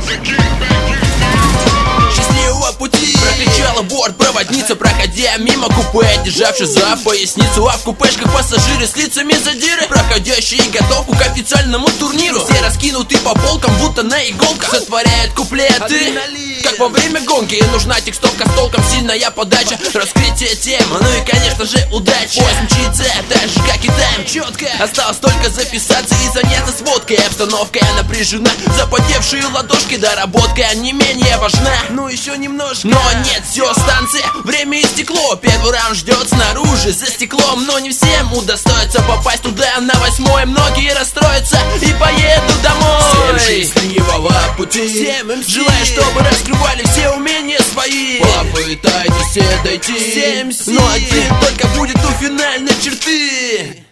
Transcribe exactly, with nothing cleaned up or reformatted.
Счастливого пути! Прокричала бортпроводница, проходя мимо купе, державши за поясницу. А в купешках пассажиры с лицами задиры, проходящие готовку к официальному турниру. Все раскинуты по полкам, будто на иголках, сотворяют куплеты, как во время гонки. Нужна текстовка с толком, сильная подача, раскрытие темы, ну и конечно же удача. Поезд мчится так же, как и тайм, четко. Осталось только записаться и заняться сводкой. Обстановка напряжена, запотевшие ладошки, доработка не менее важна. Ну еще немножко, но нет, все, станция, время истекло. Первый раунд ждет снаружи, за стеклом. Но не всем удостоится попасть туда на восьмое. Многие расстроятся и поедут домой. Всем счастливого пути, всем им желаю, чтобы раскрывали все умения свои. Попытайтесь все дойти, всем сил. Но один только будет у финальной черты.